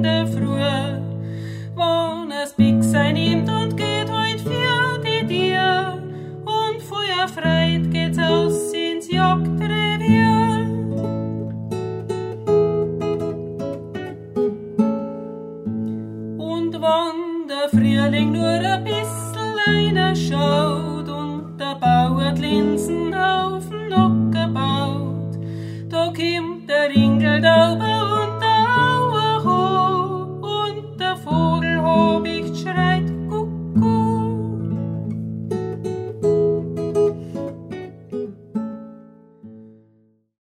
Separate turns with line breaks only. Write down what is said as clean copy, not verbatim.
der Früh, wann es Bixen nimmt und geht heut für die Tier, und Feuer freit geht's aus ins Jagdrevier. Und wann der Frühling nur ein